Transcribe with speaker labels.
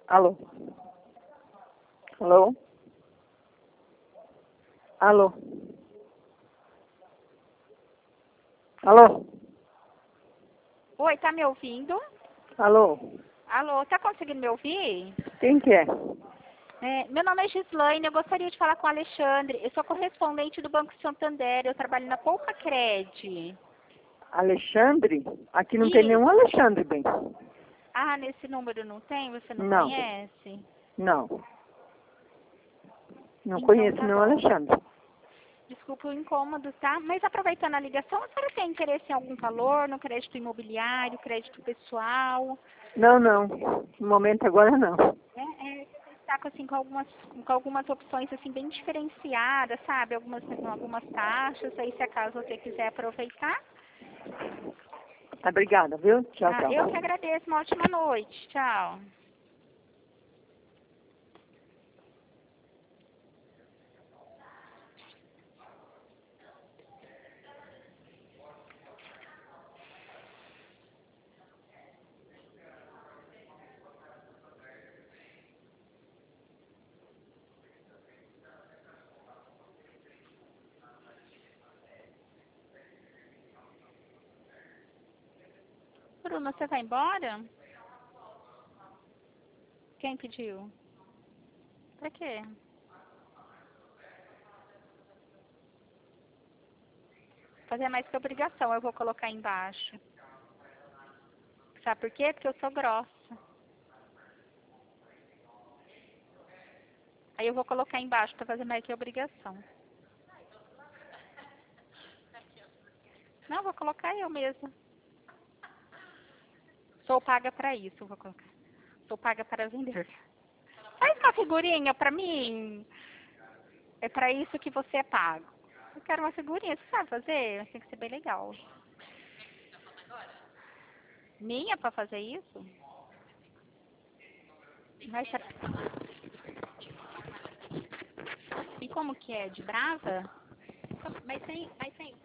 Speaker 1: Alô? Alô? Alô? Alô?
Speaker 2: Oi, tá me ouvindo?
Speaker 1: Alô?
Speaker 2: Alô, tá conseguindo me ouvir?
Speaker 1: Quem que é?
Speaker 2: Meu nome é Gislaine, eu gostaria de falar com o Alexandre. Eu sou correspondente do Banco Santander, eu trabalho na Poupa Cred.
Speaker 1: Alexandre? Aqui não tem
Speaker 2: Isso.
Speaker 1: nenhum Alexandre, bem.
Speaker 2: Ah, nesse número não tem? Você não
Speaker 1: Não.
Speaker 2: conhece?
Speaker 1: Não. Não
Speaker 2: Então
Speaker 1: conheço
Speaker 2: tá
Speaker 1: nenhum
Speaker 2: bom.
Speaker 1: Alexandre.
Speaker 2: Desculpa o incômodo, tá? Mas aproveitando a ligação, a senhora tem interesse em algum valor no crédito imobiliário, crédito pessoal?
Speaker 1: Não, não. No momento agora não.
Speaker 2: Você está assim, com algumas opções assim, bem diferenciadas, sabe? Algumas taxas, aí se acaso você quiser aproveitar.
Speaker 1: Obrigada, viu? Tchau,
Speaker 2: Ah, eu que
Speaker 1: tchau.
Speaker 2: agradeço, uma ótima noite. Tchau. Bruno, você vai embora? Quem pediu? Pra quê? Fazer mais que obrigação, eu vou colocar embaixo. Sabe por quê? Porque eu sou grossa. Aí eu vou colocar embaixo pra fazer mais que obrigação. Não, vou colocar eu mesma. Sou paga pra isso, eu vou colocar. Sou paga para vender. Faz uma figurinha pra mim. É pra isso que você é pago. Eu quero uma figurinha, você sabe fazer? Tem que ser bem legal. Minha pra fazer isso? Vai ser... E como que é? De brava? Mas sem